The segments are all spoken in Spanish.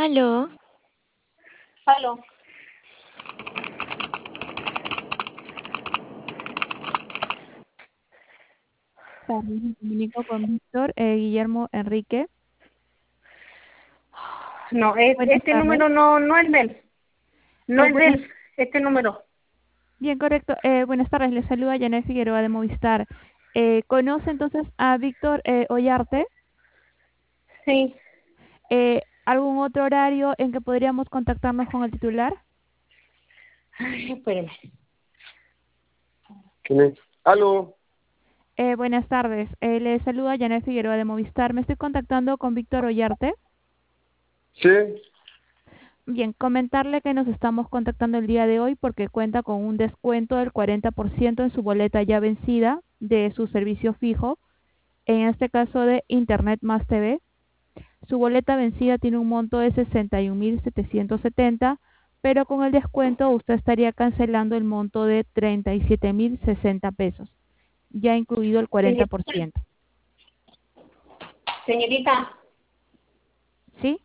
Aló, Aló. Tardes, me comunico con Víctor Guillermo Enrique. No, Buenas este tardes. número no es de él. No es de Buenas, él, este número. bien, correcto. Buenas tardes, le saluda Janet Figueroa de Movistar. ¿Conoce entonces a Víctor Ollarte? Sí. ¿Algún otro horario en que podríamos contactarnos con el titular? Ay, espéreme. ¿Quién es? Aló, Buenas tardes, le saluda Janet Figueroa de Movistar. Me estoy contactando con Víctor Ollarte. sí, Bien, comentarle que nos estamos contactando el día de hoy porque cuenta con un descuento del 40% en su boleta ya vencida de su servicio fijo, en este caso de Internet más TV. Su boleta vencida tiene un monto de 61.770, pero con el descuento usted estaría cancelando el monto de 37.060 pesos, ya incluido el Señorita, 40%. señorita, ¿Sí?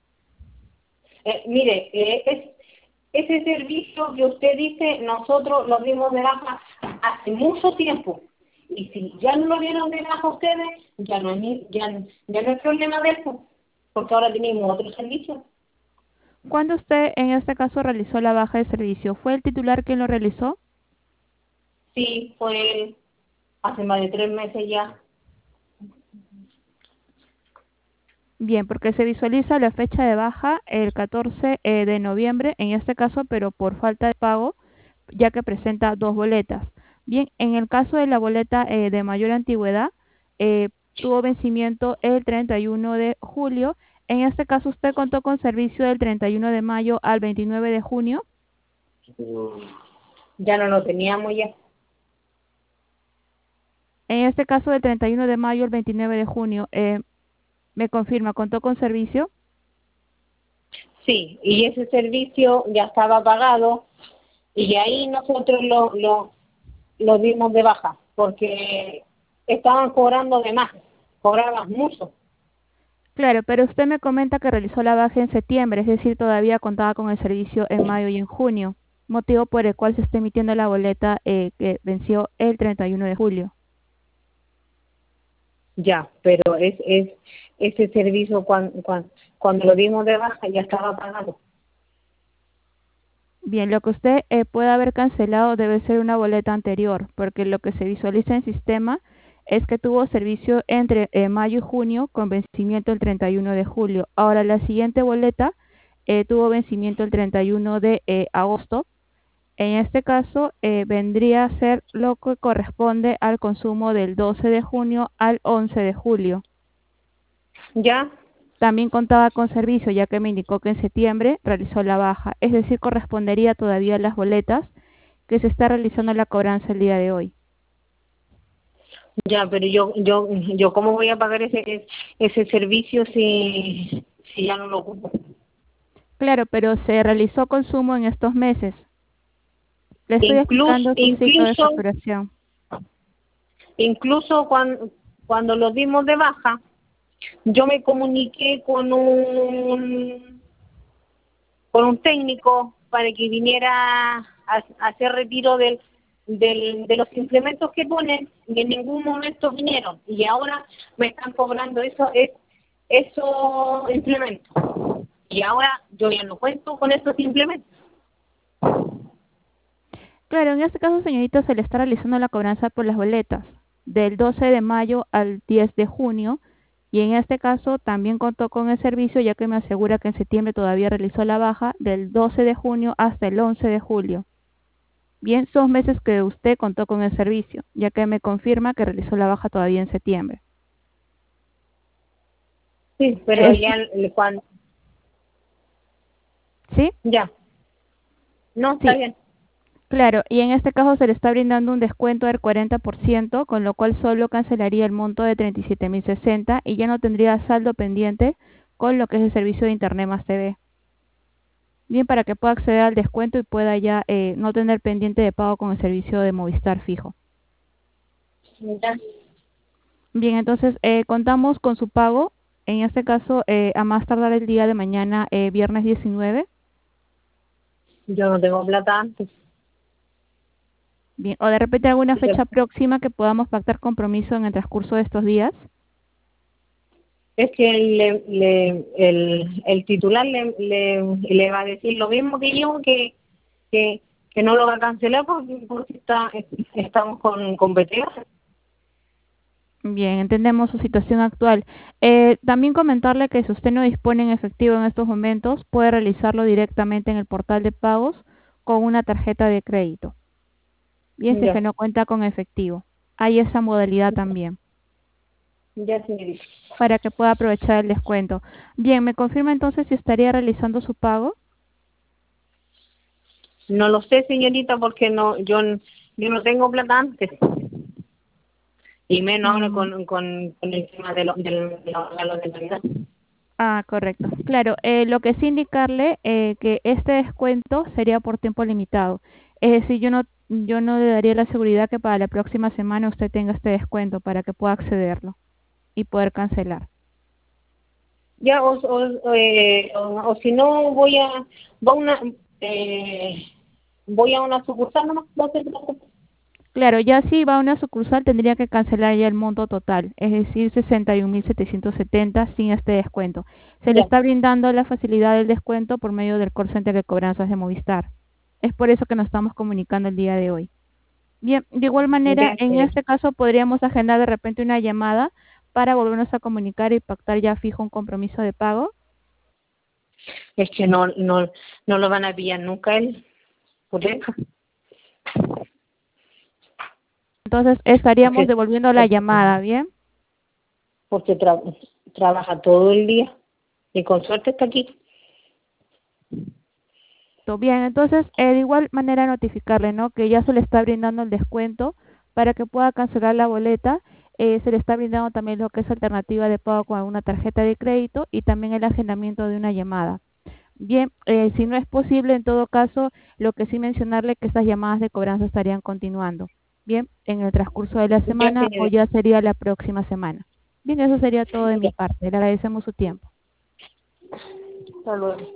mire, ese servicio que usted dice, nosotros lo dimos de baja hace mucho tiempo. Y si ya no lo dieron de baja ustedes, ya no es problema de eso, porque ahora tenemos otro servicio. ¿Cuándo usted en este caso realizó la baja de servicio? ¿Fue el titular quien lo realizó? Sí, fue hace más de 3 meses ya. Bien, porque se visualiza la fecha de baja el 14 de noviembre, en este caso, pero por falta de pago, ya que presenta dos boletas. Bien, en el caso de la boleta de mayor antigüedad, tuvo vencimiento el 31 de julio. En este caso, usted contó con servicio del 31 de mayo al 29 de junio. Ya no lo teníamos ya. En este caso, del 31 de mayo al 29 de junio, me confirma, contó con servicio. Sí, y ese servicio ya estaba pagado y ahí nosotros lo dimos de baja porque estaban cobrando de más, cobraban mucho. Claro, pero usted me comenta que realizó la baja en septiembre, es decir, todavía contaba con el servicio en mayo y en junio, motivo por el cual se está emitiendo la boleta que venció el 31 de julio. Ya, pero ese servicio cuando lo dimos de baja ya estaba pagado. Bien, lo que usted puede haber cancelado debe ser una boleta anterior, porque lo que se visualiza en sistema es que tuvo servicio entre mayo y junio con vencimiento el 31 de julio. Ahora, la siguiente boleta tuvo vencimiento el 31 de agosto. En este caso, vendría a ser lo que corresponde al consumo del 12 de junio al 11 de julio. ¿Ya? También contaba con servicio, ya que me indicó que en septiembre realizó la baja, es decir, correspondería todavía a las boletas que se está realizando la cobranza el día de hoy. Ya, pero yo ¿cómo voy a pagar ese servicio si ya no lo ocupo? Claro, pero se realizó consumo en estos meses. Le estoy Incluso, explicando su ciclo de incluso, facturación. incluso cuando lo dimos de baja, yo me comuniqué con un técnico para que viniera a hacer retiro de los implementos que ponen y en ningún momento vinieron y ahora me están cobrando esos implementos y ahora yo ya no cuento con esos implementos. Claro, en este caso, señorita, se le está realizando la cobranza por las boletas del 12 de mayo al 10 de junio y en este caso también contó con el servicio ya que me asegura que en septiembre todavía realizó la baja del 12 de junio hasta el 11 de julio. Bien, son meses que usted contó con el servicio, ya que me confirma que realizó la baja todavía en septiembre. Sí, pero Es- ya cuando ¿Sí? ya no está Sí, bien. claro, y en este caso se le está brindando un descuento del 40%, con lo cual solo cancelaría el monto de 37.060 y ya no tendría saldo pendiente con lo que es el servicio de Internet más TV. Bien, para que pueda acceder al descuento y pueda ya no tener pendiente de pago con el servicio de Movistar fijo. Ya. Bien, entonces contamos con su pago En este caso, a más tardar el día de mañana, viernes 19. Yo no tengo plata antes. Bien, o de repente alguna fecha próxima que podamos pactar compromiso en el transcurso de estos días. Es que el titular le va a decir lo mismo que yo, que no lo va a cancelar porque estamos con competencia. Bien, entendemos su situación actual. También comentarle que si usted no dispone en efectivo en estos momentos, puede realizarlo directamente en el portal de pagos con una tarjeta de crédito. Bien, si es Ya, que no cuenta con efectivo. Hay esa modalidad también, ya, señorita. para que pueda aprovechar el descuento. Bien, ¿me confirma entonces si estaría realizando su pago? No lo sé, señorita, porque yo no tengo plata antes. Y menos ahora Mm, con el tema de los regalos de Navidad. correcto. Claro, lo que sí indicarle que este descuento sería por tiempo limitado. Es decir, yo no le daría la seguridad que para la próxima semana usted tenga este descuento para que pueda accederlo y poder cancelar. Ya, o si no, eh, voy a una sucursal nomás, va a ser gratis. Claro, ya si va a una sucursal tendría que cancelar ya el monto total, es decir, 61.770 sin este descuento. Se le Ya, está brindando la facilidad del descuento por medio del call center de cobranzas de Movistar. Es por eso que nos estamos comunicando el día de hoy. Bien, de igual manera, ya, en este caso podríamos agendar de repente una llamada para volvernos a comunicar y pactar ya fijo un compromiso de pago. es que no lo van a pillar nunca él, por eso, Entonces estaríamos porque, devolviendo la llamada, ¿bien? porque trabaja todo el día y con suerte está aquí. Bien, entonces de igual manera notificarle, ¿no? Que ya se le está brindando el descuento para que pueda cancelar la boleta. Se le está brindando también lo que es alternativa de pago con una tarjeta de crédito y también el agendamiento de una llamada. Bien, si no es posible, en todo caso, lo que sí mencionarle que estas llamadas de cobranza estarían continuando. Bien, en el transcurso de la Ya, semana o señorita, ya sería la próxima semana. Bien, eso sería todo de mi ya, parte. Le agradecemos su tiempo. hasta luego.